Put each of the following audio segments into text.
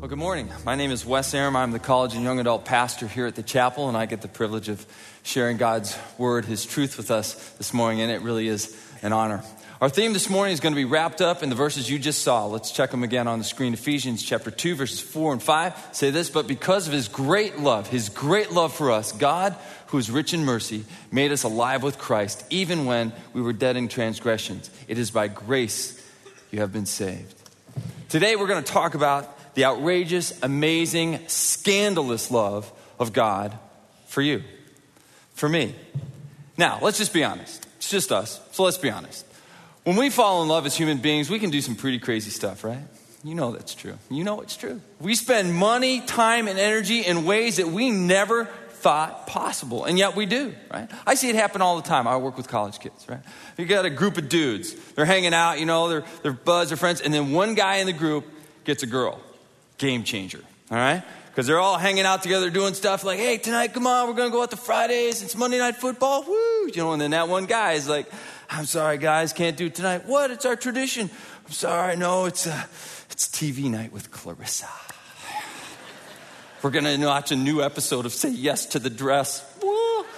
Well, good morning. My name is Wes Aram. I'm the college and young adult pastor here at the chapel, and I get the privilege of sharing God's word, his truth with us this morning, and it really is an honor. Our theme this morning is going to be wrapped up in the verses you just saw. Let's check them again on the screen. Ephesians chapter 2, verses 4 and 5 say this: "But because of his great love for us, God, who is rich in mercy, made us alive with Christ, even when we were dead in transgressions. It is by grace you have been saved." Today we're going to talk about the outrageous, amazing, scandalous love of God for you, for me. Now, let's just be honest. It's just us, so let's be honest. When we fall in love as human beings, we can do some pretty crazy stuff, right? You know that's true. You know it's true. We spend money, time, and energy in ways that we never thought possible, and yet we do, right? I see it happen all the time. I work with college kids, right? You got a group of dudes. They're hanging out, they're buds, they're friends, and then one guy in the group gets a girl. Game changer, all right? Because they're all hanging out together doing stuff like, hey, tonight, come on, we're going to go out to Fridays. It's Monday Night Football. Woo! And then that one guy is like, I'm sorry, guys, can't do it tonight. What? It's our tradition. I'm sorry, no, it's TV night with Clarissa. We're going to watch a new episode of Say Yes to the Dress. Woo!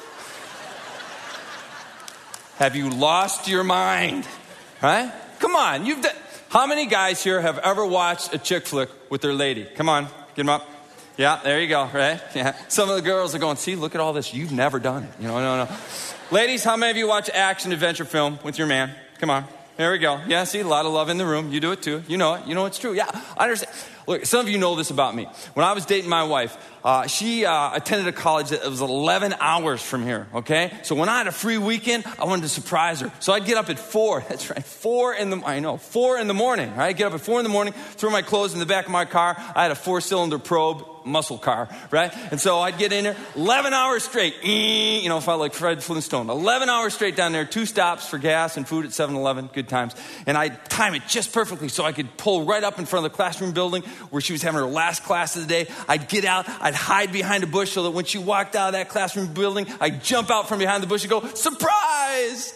Have you lost your mind? Right? Come on, how many guys here have ever watched a chick flick with their lady? Come on, get them up. Yeah, there you go, right? Yeah. Some of the girls are going, see, look at all this. You've never done it. No. Ladies, how many of you watch action adventure film with your man? Come on. There we go. Yeah, see, a lot of love in the room. You do it too. You know it. You know it's true. Yeah, I understand. Look, some of you know this about me. When I was dating my wife, she attended a college that was 11 hours from here, okay? So when I had a free weekend, I wanted to surprise her. So I'd get up at 4. That's right, 4 in the morning, right? I'd get up at 4 in the morning, throw my clothes in the back of my car. I had a 4-cylinder probe muscle car, right? And so I'd get in there, 11 hours straight, felt like Fred Flintstone. 11 hours straight down there, 2 stops for gas and food at 7-Eleven, good times. And I'd time it just perfectly so I could pull right up in front of the classroom building where she was having her last class of the day. I'd get out, I'd hide behind a bush so that when she walked out of that classroom building, I'd jump out from behind the bush and go, surprise!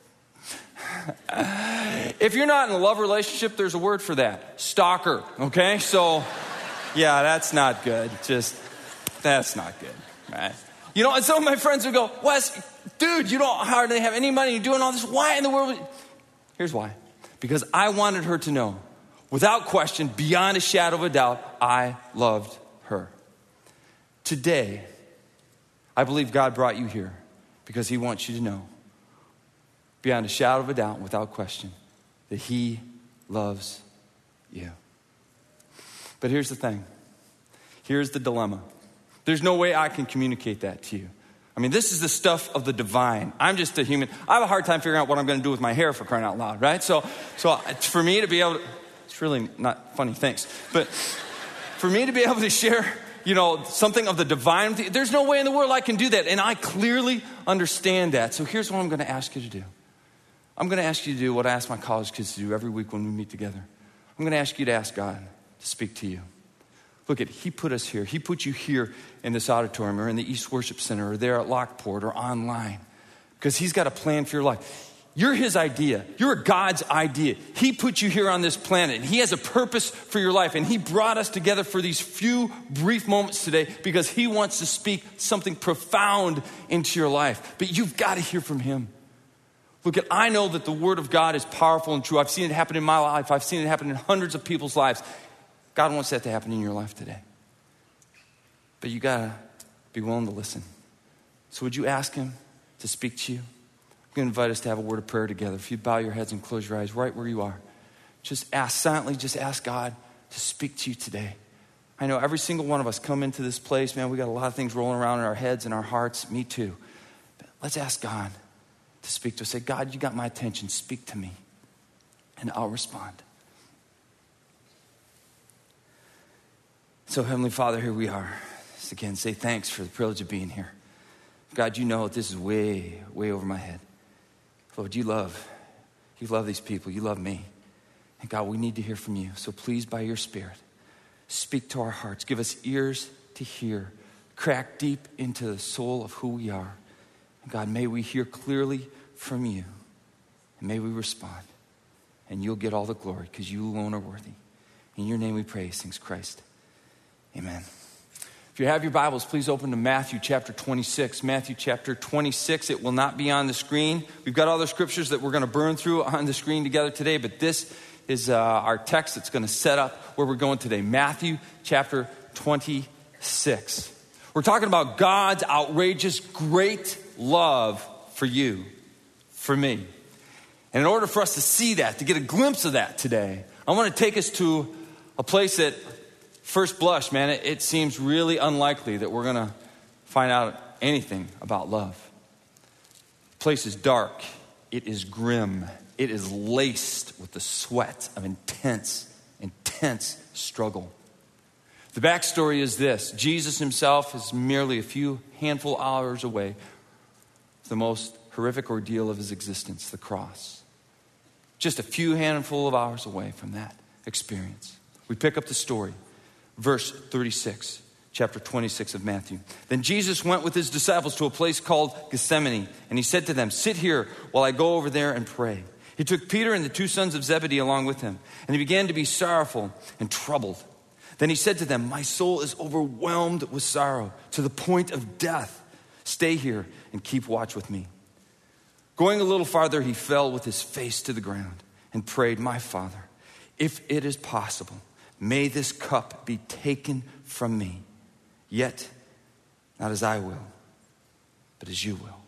If you're not in a love relationship, there's a word for that, stalker, okay? So, yeah, that's not good. That's not good, right? And some of my friends would go, Wes, dude, you don't hardly have any money. You're doing all this. Why in the world? Here's why. Because I wanted her to know, without question, beyond a shadow of a doubt, I loved her. Today, I believe God brought you here because he wants you to know, beyond a shadow of a doubt, without question, that he loves you. But here's the thing. Here's the dilemma. There's no way I can communicate that to you. I mean, this is the stuff of the divine. I'm just a human. I have a hard time figuring out what I'm going to do with my hair, for crying out loud, right? So for me to be able to, it's really not funny, thanks. But for me to be able to share, something of the divine, there's no way in the world I can do that. And I clearly understand that. So here's what I'm going to ask you to do. I'm going to ask you to do what I ask my college kids to do every week when we meet together. I'm going to ask you to ask God to speak to you. Look, he put us here. He put you here in this auditorium or in the East Worship Center or there at Lockport or online because he's got a plan for your life. You're his idea. You're God's idea. He put you here on this planet. And he has a purpose for your life. And he brought us together for these few brief moments today because he wants to speak something profound into your life. But you've got to hear from him. Look, I know that the word of God is powerful and true. I've seen it happen in my life. I've seen it happen in hundreds of people's lives. God wants that to happen in your life today. But you got to be willing to listen. So would you ask him to speak to you? I'm going to invite us to have a word of prayer together. If you bow your heads and close your eyes right where you are, just ask God to speak to you today. I know every single one of us come into this place, man, we got a lot of things rolling around in our heads and our hearts. Me too. But let's ask God to speak to us. Say, God, you got my attention. Speak to me. And I'll respond. So, Heavenly Father, here we are. Just again, say thanks for the privilege of being here. God, you know this is way, way over my head. Lord, you love these people. You love me. And God, we need to hear from you. So please, by your Spirit, speak to our hearts. Give us ears to hear. Crack deep into the soul of who we are. And God, may we hear clearly from you. And may we respond. And you'll get all the glory because you alone are worthy. In your name we pray, sings Christ. Amen. If you have your Bibles, please open to Matthew chapter 26. Matthew chapter 26. It will not be on the screen. We've got other scriptures that we're going to burn through on the screen together today, but this is our text that's going to set up where we're going today. Matthew chapter 26. We're talking about God's outrageous, great love for you, for me. And in order for us to see that, to get a glimpse of that today, I want to take us to a place that, first blush, man, it seems really unlikely that we're going to find out anything about love. The place is dark. It is grim. It is laced with the sweat of intense struggle. The backstory is this. Jesus himself is merely a few handful hours away from the most horrific ordeal of his existence, the cross. Just a few handful of hours away from that experience. We pick up the story. Verse 36, chapter 26 of Matthew. Then Jesus went with his disciples to a place called Gethsemane, and he said to them, "Sit here while I go over there and pray." He took Peter and the two sons of Zebedee along with him, and he began to be sorrowful and troubled. Then he said to them, "My soul is overwhelmed with sorrow to the point of death. Stay here and keep watch with me." Going a little farther, he fell with his face to the ground and prayed, "My Father, if it is possible, may this cup be taken from me, yet not as I will, but as you will."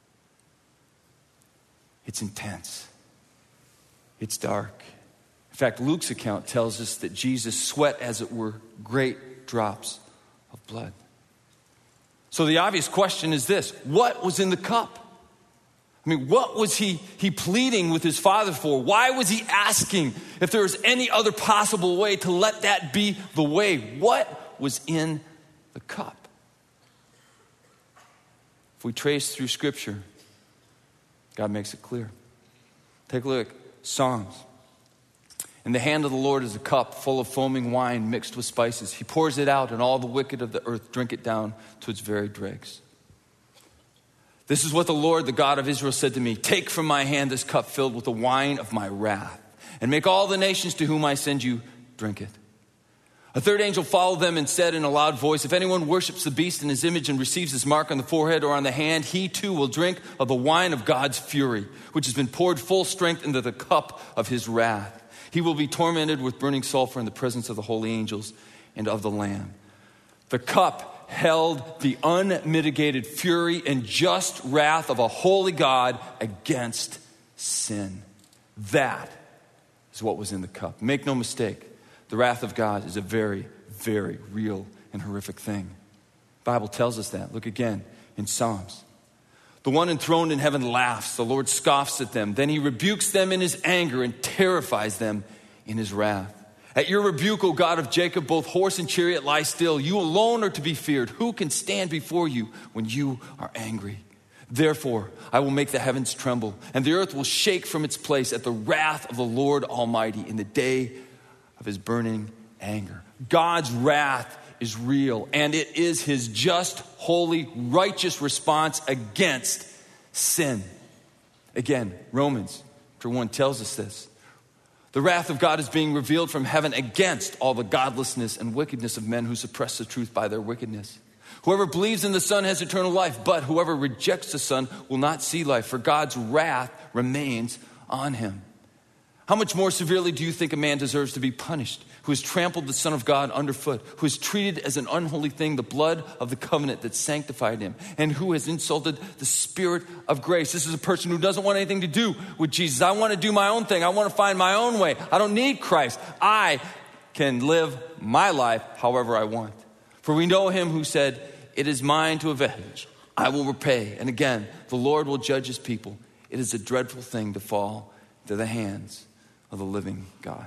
It's intense. It's dark. In fact, Luke's account tells us that Jesus sweat, as it were, great drops of blood. So the obvious question is this: what was in the cup? I mean, what was he pleading with his Father for? Why was he asking if there was any other possible way to let that be the way? What was in the cup? If we trace through Scripture, God makes it clear. Take a look at Psalms. "In the hand of the Lord is a cup full of foaming wine mixed with spices. He pours it out, and all the wicked of the earth drink it down to its very dregs. This is what the Lord, the God of Israel, said to me: Take from my hand this cup filled with the wine of my wrath, and make all the nations to whom I send you drink it." A third angel followed them and said in a loud voice, "If anyone worships the beast in his image and receives his mark on the forehead or on the hand, he too will drink of the wine of God's fury, which has been poured full strength into the cup of his wrath. He will be tormented with burning sulfur in the presence of the holy angels and of the Lamb." The cup held the unmitigated fury and just wrath of a holy God against sin. That is what was in the cup. Make no mistake, the wrath of God is a very, very real and horrific thing. The Bible tells us that. Look again in Psalms. "The one enthroned in heaven laughs. The Lord scoffs at them. Then he rebukes them in his anger and terrifies them in his wrath. At your rebuke, O God of Jacob, both horse and chariot lie still. You alone are to be feared. Who can stand before you when you are angry? Therefore, I will make the heavens tremble, and the earth will shake from its place at the wrath of the Lord Almighty in the day of his burning anger." God's wrath is real, and it is his just, holy, righteous response against sin. Again, Romans chapter 1 tells us this. The wrath of God is being revealed from heaven against all the godlessness and wickedness of men who suppress the truth by their wickedness. Whoever believes in the Son has eternal life, but whoever rejects the Son will not see life, for God's wrath remains on him. How much more severely do you think a man deserves to be punished, who has trampled the Son of God underfoot, who has treated as an unholy thing the blood of the covenant that sanctified him, and who has insulted the Spirit of grace? This is a person who doesn't want anything to do with Jesus. I want to do my own thing. I want to find my own way. I don't need Christ. I can live my life however I want. For we know him who said, "It is mine to avenge. I will repay." And again, the Lord will judge his people. It is a dreadful thing to fall into the hands of the living God.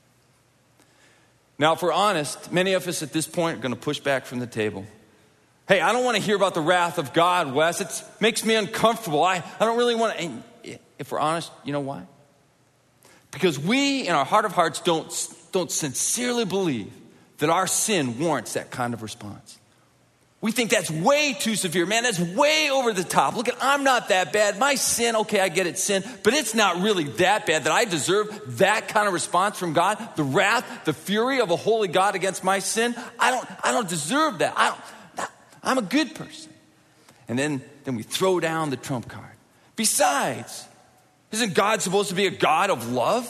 Now, if we're honest, many of us at this point are going to push back from the table. Hey, I don't want to hear about the wrath of God, Wes. It makes me uncomfortable. I don't really want to. And if we're honest, you know why? Because we, in our heart of hearts, don't sincerely believe that our sin warrants that kind of response. We think that's way too severe. Man, that's way over the top. Look, I'm not that bad. My sin, okay, I get it, sin, but it's not really that bad that I deserve that kind of response from God. The wrath, the fury of a holy God against my sin. I don't deserve that. I'm a good person. And then we throw down the trump card. Besides, isn't God supposed to be a God of love?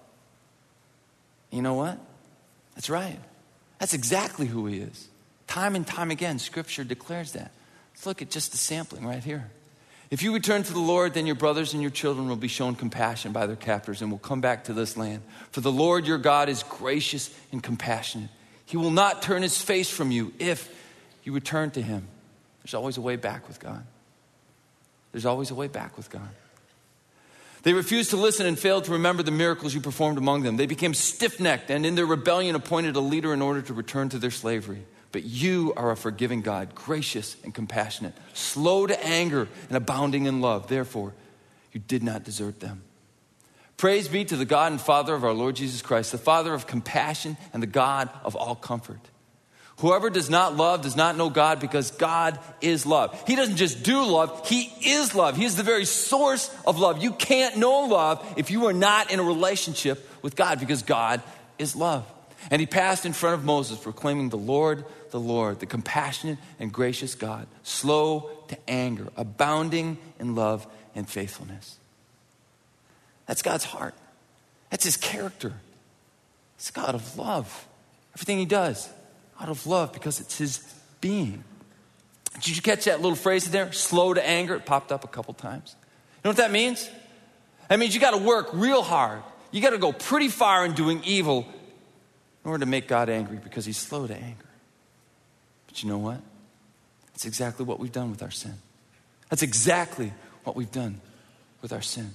You know what? That's right. That's exactly who he is. Time and time again, Scripture declares that. Let's look at just the sampling right here. If you return to the Lord, then your brothers and your children will be shown compassion by their captors and will come back to this land. For the Lord your God is gracious and compassionate. He will not turn his face from you if you return to him. There's always a way back with God. There's always a way back with God. They refused to listen and failed to remember the miracles you performed among them. They became stiff-necked and in their rebellion appointed a leader in order to return to their slavery. But you are a forgiving God, gracious and compassionate, slow to anger and abounding in love. Therefore, you did not desert them. Praise be to the God and Father of our Lord Jesus Christ, the Father of compassion and the God of all comfort. Whoever does not love does not know God, because God is love. He doesn't just do love, he is love. He is the very source of love. You can't know love if you are not in a relationship with God, because God is love. And he passed in front of Moses, proclaiming the Lord, the compassionate and gracious God, slow to anger, abounding in love and faithfulness. That's God's heart. That's his character. It's God of love. Everything he does, out of love, because it's his being. Did you catch that little phrase in there? Slow to anger. It popped up a couple times. You know what that means? That means you got to work real hard. You got to go pretty far in doing evil in order to make God angry, because he's slow to anger. But you know what? That's exactly what we've done with our sin. That's exactly what we've done with our sin.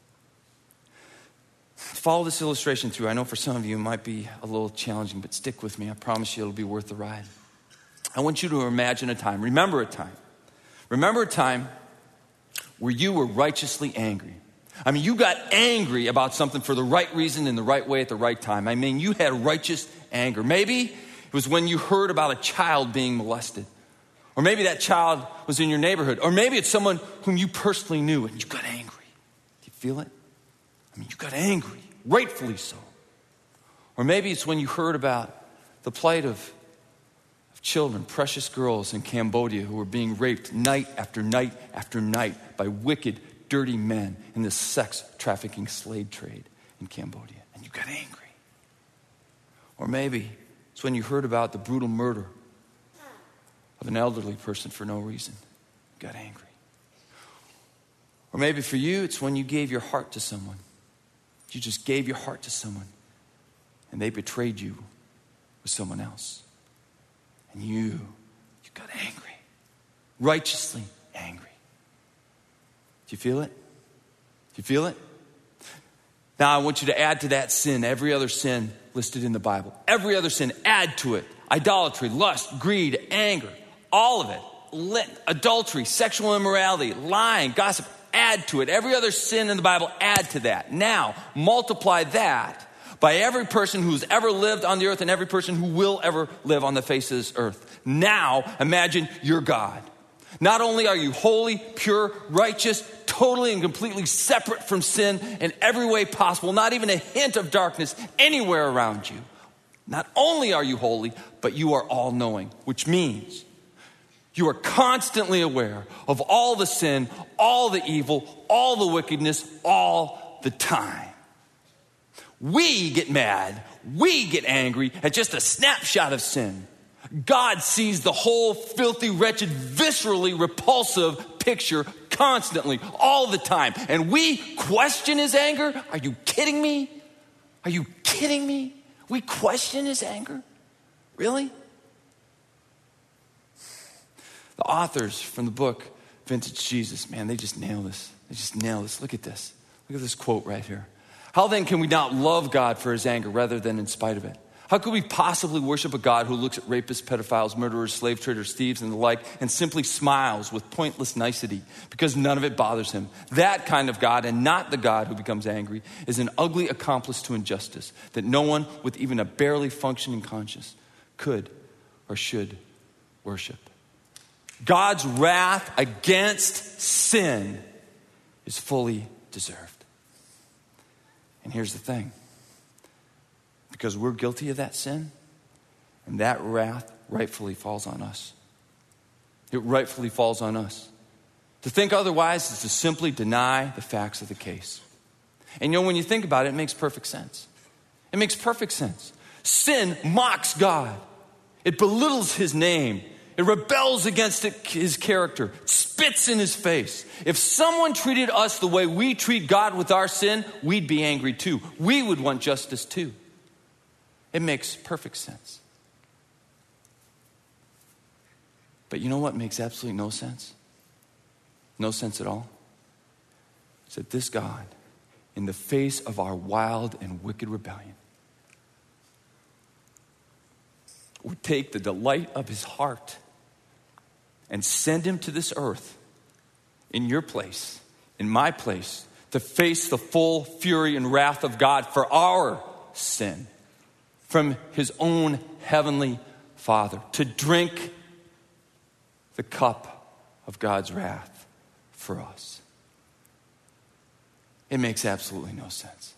Follow this illustration through. I know for some of you it might be a little challenging, but stick with me. I promise you it'll be worth the ride. I want you to imagine a time. Remember a time where you were righteously angry. I mean, you got angry about something for the right reason in the right way at the right time. I mean, you had righteous anger. Maybe it was when you heard about a child being molested. Or maybe that child was in your neighborhood. Or maybe it's someone whom you personally knew and you got angry. Do you feel it? I mean, you got angry, rightfully so. Or maybe it's when you heard about the plight of children, precious girls in Cambodia who were being raped night after night after night by wicked, dirty men in the sex trafficking slave trade in Cambodia, and you got angry. Or maybe it's when you heard about the brutal murder of an elderly person for no reason. You got angry. Or maybe for you, it's when you gave your heart to someone. You just gave your heart to someone, and they betrayed you with someone else. And you got angry, righteously angry. Do you feel it? Do you feel it? Now I want you to add to that sin every other sin listed in the Bible. Every other sin, add to it. Idolatry, lust, greed, anger, all of it. Adultery, sexual immorality, lying, gossip, add to it. Every other sin in the Bible, add to that. Now, multiply that by every person who's ever lived on the earth and every person who will ever live on the face of this earth. Now, imagine you're God. Not only are you holy, pure, righteous, totally and completely separate from sin in every way possible, not even a hint of darkness anywhere around you. Not only are you holy, but you are all-knowing, which means you are constantly aware of all the sin, all the evil, all the wickedness, all the time. We get mad, we get angry at just a snapshot of sin. God sees the whole filthy, wretched, viscerally repulsive picture constantly, all the time. And we question his anger? Are you kidding me? Are you kidding me? We question his anger? Really? The authors from the book Vintage Jesus, man, they just nail this. They just nail this. Look at this. Look at this quote right here. How then can we not love God for his anger rather than in spite of it? How could we possibly worship a God who looks at rapists, pedophiles, murderers, slave traders, thieves, and the like, and simply smiles with pointless nicety because none of it bothers him? That kind of God, and not the God who becomes angry, is an ugly accomplice to injustice that no one with even a barely functioning conscience could or should worship. God's wrath against sin is fully deserved. And here's the thing. Because we're guilty of that sin, and that wrath rightfully falls on us. It rightfully falls on us. To think otherwise is to simply deny the facts of the case. And you know, when you think about it, it makes perfect sense. It makes perfect sense. Sin mocks God. It belittles his name. It rebels against his character. It spits in his face. If someone treated us the way we treat God with our sin, we'd be angry too. We would want justice too. It makes perfect sense. But you know what makes absolutely no sense? No sense at all? It's that this God, in the face of our wild and wicked rebellion, would take the delight of his heart and send him to this earth in your place, in my place, to face the full fury and wrath of God for our sin from his own heavenly Father, to drink the cup of God's wrath for us. It makes absolutely no sense.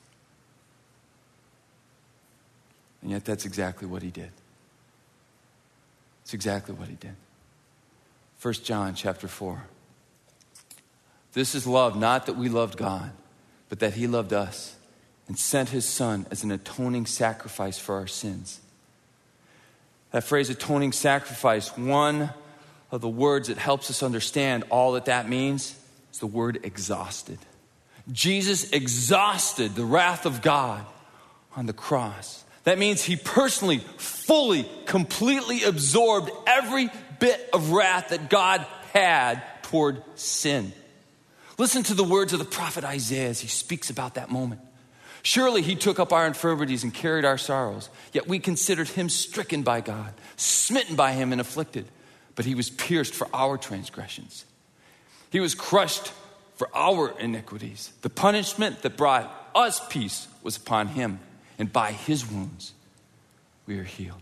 And yet that's exactly what he did. It's exactly what he did. 1 John chapter 4. This is love, not that we loved God, but that he loved us and sent his son as an atoning sacrifice for our sins. That phrase, atoning sacrifice, one of the words that helps us understand all that means is the word exhausted. Jesus exhausted the wrath of God on the cross. That means he personally, fully, completely absorbed every bit of wrath that God had toward sin. Listen to the words of the prophet Isaiah as he speaks about that moment. Surely he took up our infirmities and carried our sorrows, yet we considered him stricken by God, smitten by him and afflicted. But he was pierced for our transgressions. He was crushed for our iniquities. The punishment that brought us peace was upon him, and by his wounds we are healed.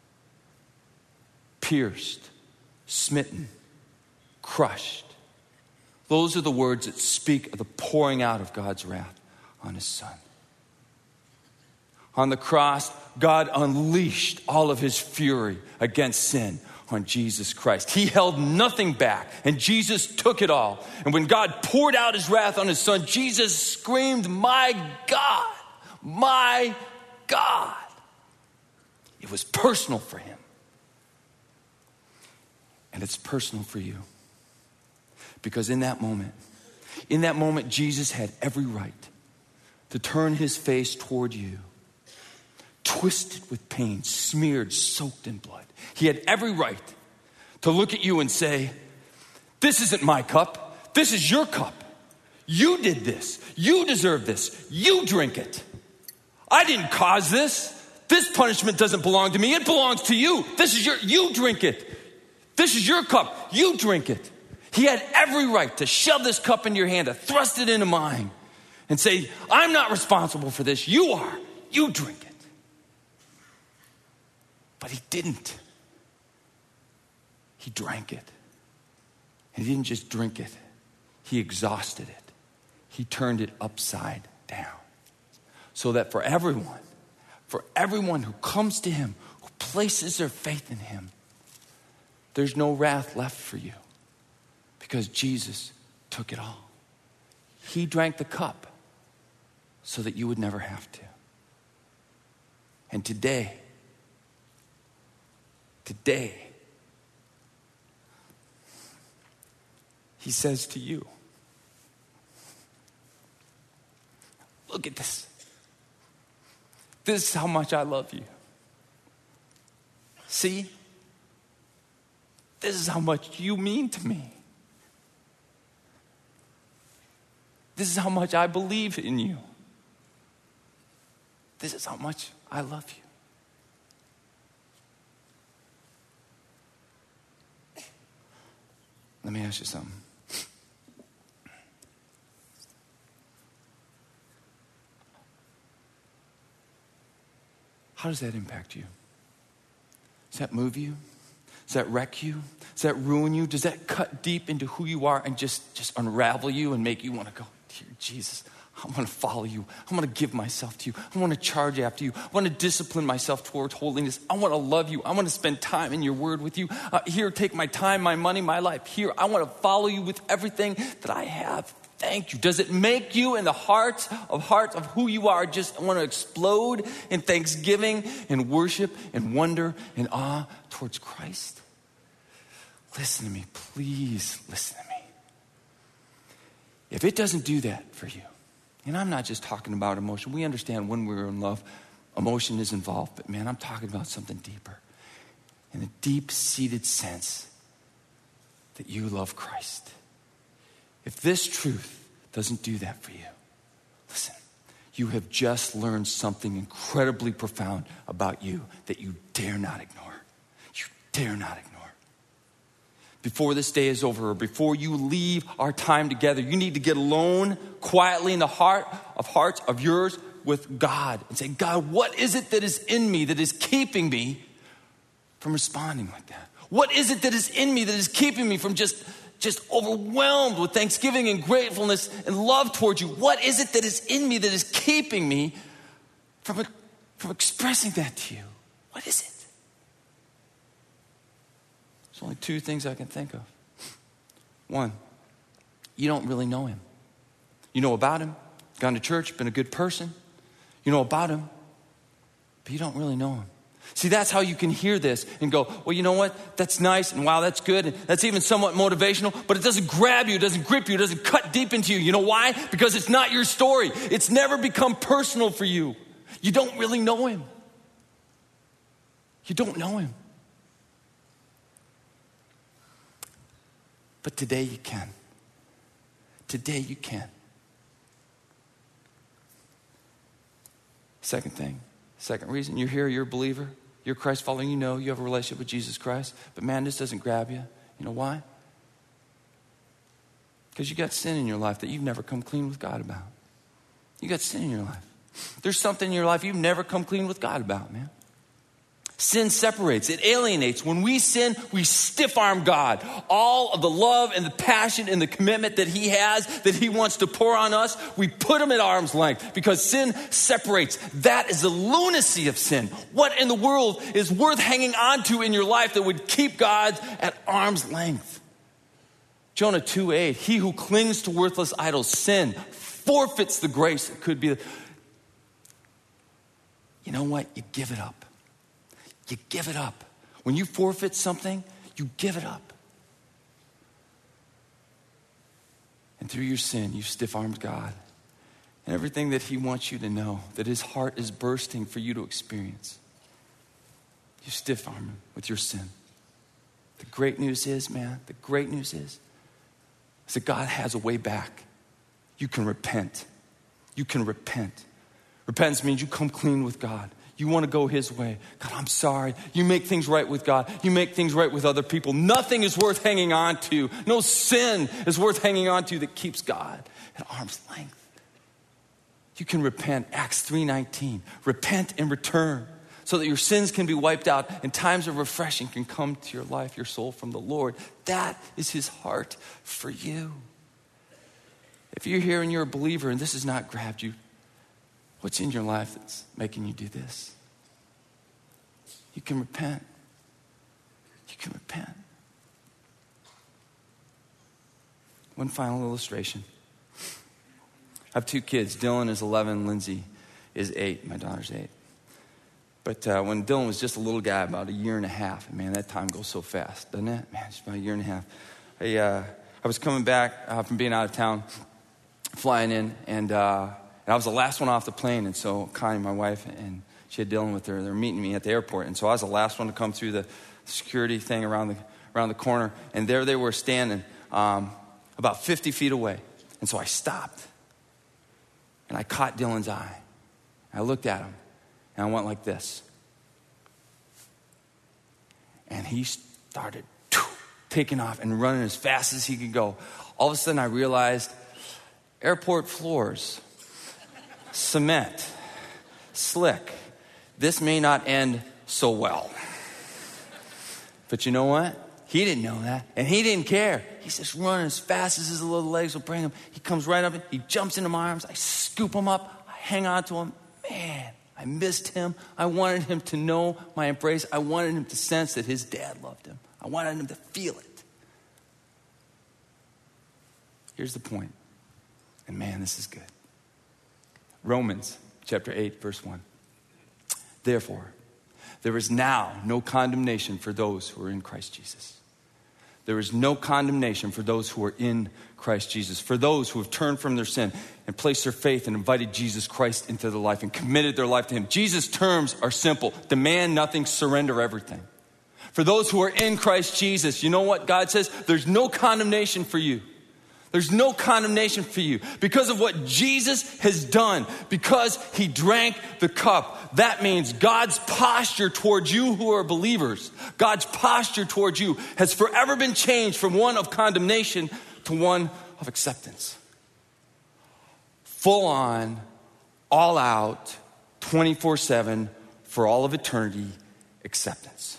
Pierced, smitten, crushed. Those are the words that speak of the pouring out of God's wrath on his son. On the cross, God unleashed all of his fury against sin on Jesus Christ. He held nothing back, and Jesus took it all. And when God poured out his wrath on his son, Jesus screamed, "My God, my God." It was personal for him. And it's personal for you. Because in that moment, Jesus had every right to turn his face toward you, twisted with pain, smeared, soaked in blood. He had every right to look at you and say, "This isn't my cup. This is your cup. You did this. You deserve this. You drink it. I didn't cause this. This punishment doesn't belong to me. It belongs to you. You drink it. This is your cup. You drink it." He had every right to shove this cup in your hand, to thrust it into mine and say, "I'm not responsible for this. You are. You drink it." But he didn't. He drank it. And he didn't just drink it. He exhausted it. He turned it upside down. So that for everyone who comes to him, who places their faith in him, there's no wrath left for you. Because Jesus took it all. He drank the cup so that you would never have to. And today, he says to you, "Look at this. This is how much I love you. See? This is how much you mean to me. This is how much I believe in you. This is how much I love you." Let me ask you something. How does that impact you? Does that move you? Does that wreck you? Does that ruin you? Does that cut deep into who you are and just unravel you and make you want to go, dear Jesus, I want to follow you. I want to give myself to you. I want to charge after you. I want to discipline myself towards holiness. I want to love you. I want to spend time in your word with you. Here, take my time, my money, my life. Here, I want to follow you with everything that I have. Thank you. Does it make you in the heart of who you are just want to explode in thanksgiving and worship and wonder and awe towards Christ? Listen to me. Please listen to me. If it doesn't do that for you, and I'm not just talking about emotion. We understand when we're in love, emotion is involved. But man, I'm talking about something deeper. In a deep-seated sense that you love Christ. If this truth doesn't do that for you, listen, you have just learned something incredibly profound about you that you dare not ignore. You dare not ignore. Before this day is over, or before you leave our time together, you need to get alone quietly in the hearts of yours with God and say, God, what is it that is in me that is keeping me from responding like that? What is it that is in me that is keeping me from just overwhelmed with thanksgiving and gratefulness and love towards you? What is it that is in me that is keeping me from expressing that to you? What is it? There's only two things I can think of. One, you don't really know him. You know about him, gone to church, been a good person. You know about him, but you don't really know him. See, that's how you can hear this and go, well, you know what? That's nice, and wow, that's good, and that's even somewhat motivational, but it doesn't grab you, it doesn't grip you, it doesn't cut deep into you. You know why? Because it's not your story. It's never become personal for you. You don't really know him. You don't know him. But today you can. Today you can. Second reason, you're here, you're a believer, you're Christ following, you know you have a relationship with Jesus Christ, but man, this doesn't grab you. You know why? Because you got sin in your life that you've never come clean with God about. You got sin in your life. There's something in your life you've never come clean with God about, man. Sin separates, it alienates. When we sin, we stiff-arm God. All of the love and the passion and the commitment that he has, that he wants to pour on us, we put him at arm's length because sin separates. That is the lunacy of sin. What in the world is worth hanging on to in your life that would keep God at arm's length? Jonah 2:8, he who clings to worthless idols, sin, forfeits the grace that could be. You know what? You give it up. You give it up. When you forfeit something, you give it up. And through your sin, you stiff-armed God. And everything that he wants you to know, that his heart is bursting for you to experience, you stiff-arm him with your sin. The great news is, man, is that God has a way back. You can repent. You can repent. Repentance means you come clean with God. You want to go his way. God, I'm sorry. You make things right with God. You make things right with other people. Nothing is worth hanging on to. No sin is worth hanging on to that keeps God at arm's length. You can repent. Acts 3:19. Repent and return so that your sins can be wiped out and times of refreshing can come to your life, your soul from the Lord. That is his heart for you. If you're here and you're a believer and this has not grabbed you, what's in your life that's making you do this? You can repent. You can repent. One final illustration. I have two kids. Dylan is 11. Lindsay is 8. My daughter's 8. But when Dylan was just a little guy, about a year and a half, and man, that time goes so fast, doesn't it? Man, it's about a year and a half. I was coming back from being out of town, flying in, and I was the last one off the plane, and so Connie, my wife, and she had Dylan with her. They were meeting me at the airport, and so I was the last one to come through the security thing around the corner, and there they were standing about 50 feet away. And so I stopped, and I caught Dylan's eye. I looked at him, and I went like this. And he started taking off and running as fast as he could go. All of a sudden, I realized airport floors, cement, slick. This may not end so well. But you know what? He didn't know that, and he didn't care. He's just running as fast as his little legs will bring him. He comes right up, he jumps into my arms. I scoop him up, I hang on to him. Man, I missed him. I wanted him to know my embrace. I wanted him to sense that his dad loved him. I wanted him to feel it. Here's the point. And man, this is good. Romans chapter 8, verse 1. Therefore, there is now no condemnation for those who are in Christ Jesus. There is no condemnation for those who are in Christ Jesus. For those who have turned from their sin and placed their faith and invited Jesus Christ into their life and committed their life to him. Jesus' terms are simple. Demand nothing, surrender everything. For those who are in Christ Jesus, you know what God says? There's no condemnation for you. There's no condemnation for you because of what Jesus has done, because he drank the cup. That means God's posture towards you who are believers, God's posture towards you has forever been changed from one of condemnation to one of acceptance. Full on, all out, 24/7, for all of eternity, acceptance.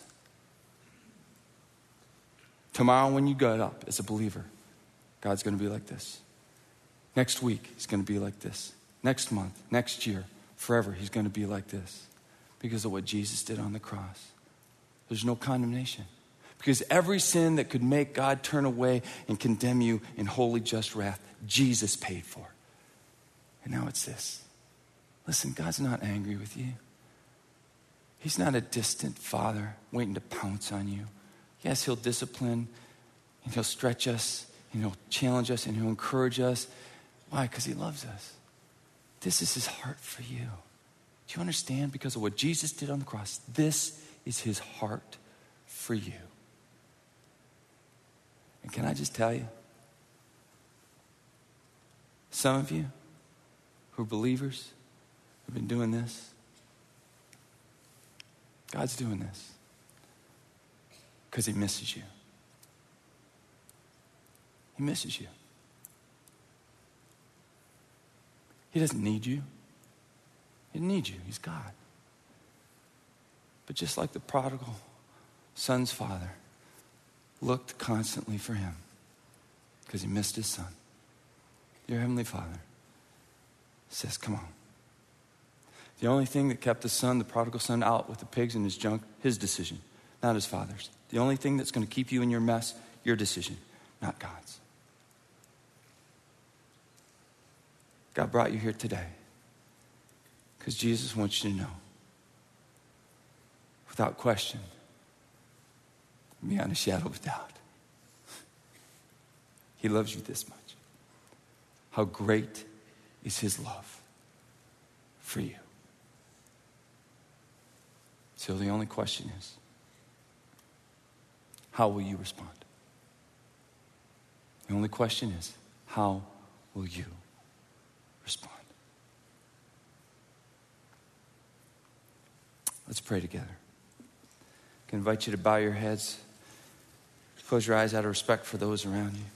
Tomorrow when you get up as a believer, God's going to be like this. Next week, he's going to be like this. Next month, next year, forever, he's going to be like this because of what Jesus did on the cross. There's no condemnation because every sin that could make God turn away and condemn you in holy just wrath, Jesus paid for. And now it's this. Listen, God's not angry with you. He's not a distant father waiting to pounce on you. Yes, he'll discipline and he'll stretch us. And he'll challenge us and he'll encourage us. Why? Because he loves us. This is his heart for you. Do you understand? Because of what Jesus did on the cross, this is his heart for you. And can I just tell you, some of you who are believers who've been doing this, God's doing this because he misses you. He misses you. He doesn't need you. He doesn't need you. He's God. But just like the prodigal son's father looked constantly for him because he missed his son, your heavenly Father says, come on. The only thing that kept the prodigal son, out with the pigs and his junk, his decision, not his father's. The only thing that's going to keep you in your mess, your decision, not God's. God brought you here today because Jesus wants you to know, without question, beyond a shadow of doubt, he loves you this much. How great is his love for you. So the only question is, how will you respond? The only question is, how will you respond? Let's pray together. I can invite you to bow your heads, close your eyes out of respect for those around you.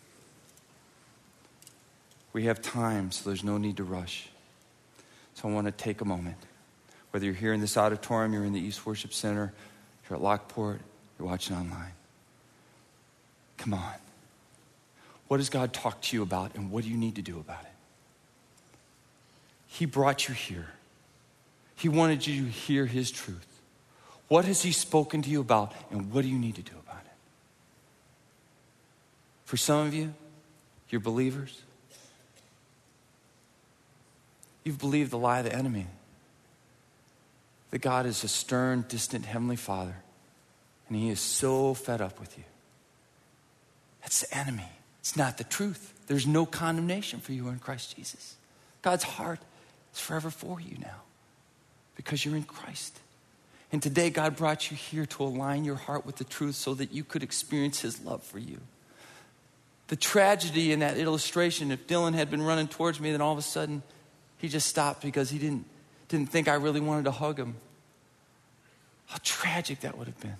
We have time, so there's no need to rush. So I want to take a moment. Whether you're here in this auditorium, you're in the East Worship Center, you're at Lockport, you're watching online. Come on. What does God talk to you about, and what do you need to do about it? He brought you here. He wanted you to hear his truth. What has he spoken to you about, and what do you need to do about it? For some of you, you're believers. You've believed the lie of the enemy, that God is a stern, distant Heavenly Father, and he is so fed up with you. That's the enemy. It's not the truth. There's no condemnation for you in Christ Jesus. God's heart is forever for you now because you're in Christ. And today God brought you here to align your heart with the truth so that you could experience his love for you. The tragedy in that illustration, if Dylan had been running towards me, then all of a sudden he just stopped because he didn't think I really wanted to hug him. How tragic that would have been.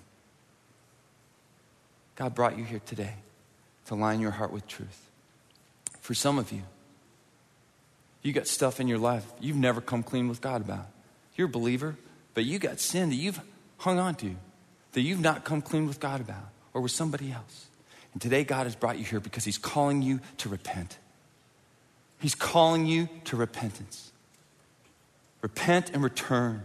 God brought you here today to align your heart with truth. For some of you, you got stuff in your life you've never come clean with God about. You're a believer, but you got sin that you've hung on to, that you've not come clean with God about. or with somebody else. And today God has brought you here because he's calling you to repent. He's calling you to repentance. Repent and return.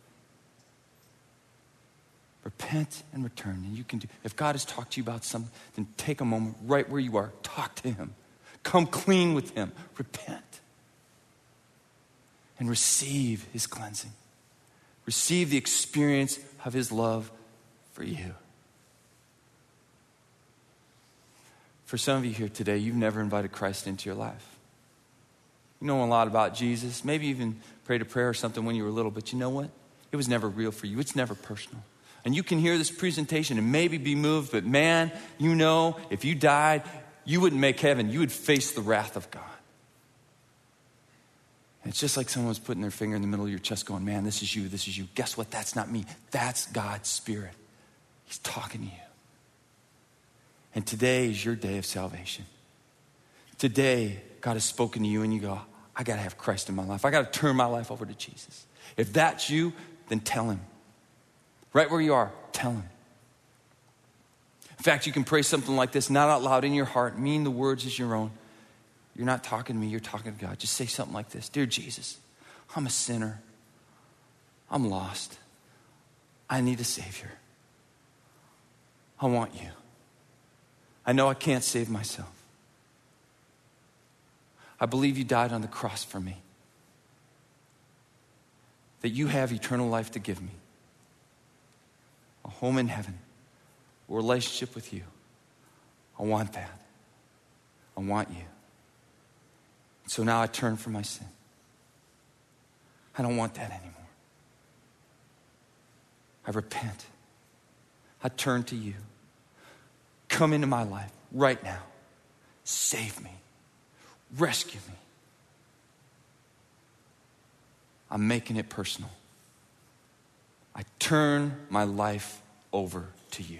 Repent and return. And you can do, if God has talked to you about something, then take a moment right where you are. Talk to him. Come clean with him. Repent. And receive his cleansing. Receive the experience of his love for you. For some of you here today, you've never invited Christ into your life. You know a lot about Jesus. Maybe even prayed a prayer or something when you were little, but you know what? It was never real for you. It's never personal. And you can hear this presentation and maybe be moved, but man, you know, if you died, you wouldn't make heaven. You would face the wrath of God. And it's just like someone's putting their finger in the middle of your chest going, man, this is you, this is you. Guess what? That's not me. That's God's Spirit. He's talking to you. And today is your day of salvation. Today, God has spoken to you and you go, I got to have Christ in my life. I got to turn my life over to Jesus. If that's you, then tell him. Right where you are, tell him. In fact, you can pray something like this, not out loud in your heart, mean the words as your own. You're not talking to me, you're talking to God. Just say something like this. Dear Jesus, I'm a sinner. I'm lost. I need a Savior. I want you. I know I can't save myself. I believe you died on the cross for me. That you have eternal life to give me. A home in heaven. A relationship with you. I want that. I want you. So now I turn from my sin. I don't want that anymore. I repent. I turn to you. Come into my life right now. Save me. Rescue me. I'm making it personal. I turn my life over to you.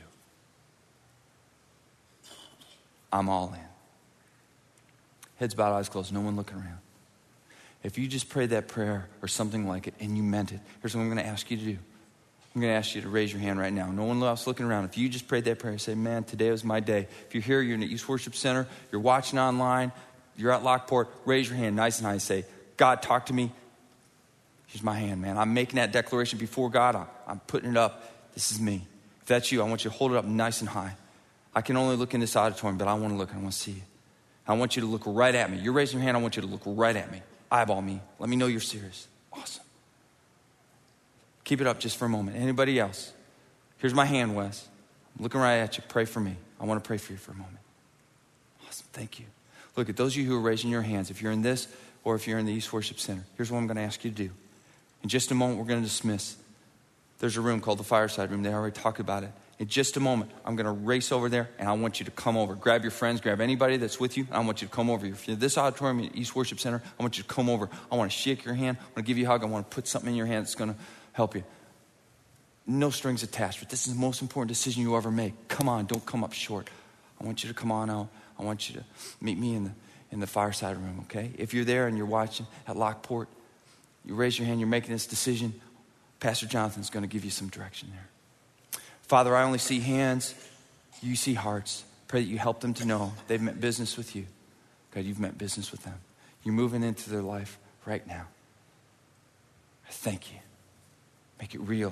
I'm all in. Heads bowed, eyes closed, no one looking around. If you just prayed that prayer or something like it and you meant it, here's what I'm going to ask you to do. I'm going to ask you to raise your hand right now. No one else looking around. If you just prayed that prayer and say, man, today was my day. If you're here, you're in the East Worship Center, you're watching online, you're at Lockport, raise your hand nice and high and say, God, talk to me. Here's my hand, man. I'm making that declaration before God. I'm putting it up. This is me. If that's you, I want you to hold it up nice and high. I can only look in this auditorium, but I want to look and I want to see you. I want you to look right at me. You're raising your hand. I want you to look right at me. Eyeball me. Let me know you're serious. Awesome. Keep it up just for a moment. Anybody else? Here's my hand, Wes. I'm looking right at you. Pray for me. I want to pray for you for a moment. Awesome. Thank you. Look, at those of you who are raising your hands, if you're in this or if you're in the East Worship Center, here's what I'm going to ask you to do. In just a moment, we're going to dismiss. There's a room called the Fireside Room. They already talked about it. In just a moment, I'm going to race over there, and I want you to come over. Grab your friends, grab anybody that's with you, and I want you to come over. If you're in this auditorium in East Worship Center, I want you to come over. I want to shake your hand. I want to give you a hug. I want to put something in your hand that's going to help you. No strings attached, but this is the most important decision you ever make. Come on, don't come up short. I want you to come on out. I want you to meet me in the Fireside Room, okay? If you're there and you're watching at Lockport, you raise your hand, you're making this decision, Pastor Jonathan's going to give you some direction there. Father, I only see hands. You see hearts. Pray that you help them to know they've meant business with you. God, you've meant business with them. You're moving into their life right now. I thank you. Make it real.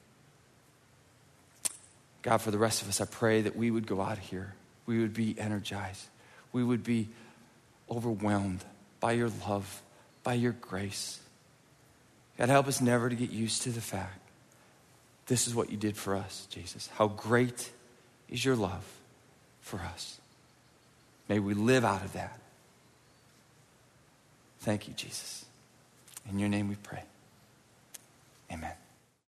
God, for the rest of us, I pray that we would go out of here. We would be energized. We would be overwhelmed by your love, by your grace. God, help us never to get used to the fact this is what you did for us, Jesus. How great is your love for us. May we live out of that. Thank you, Jesus. In your name we pray.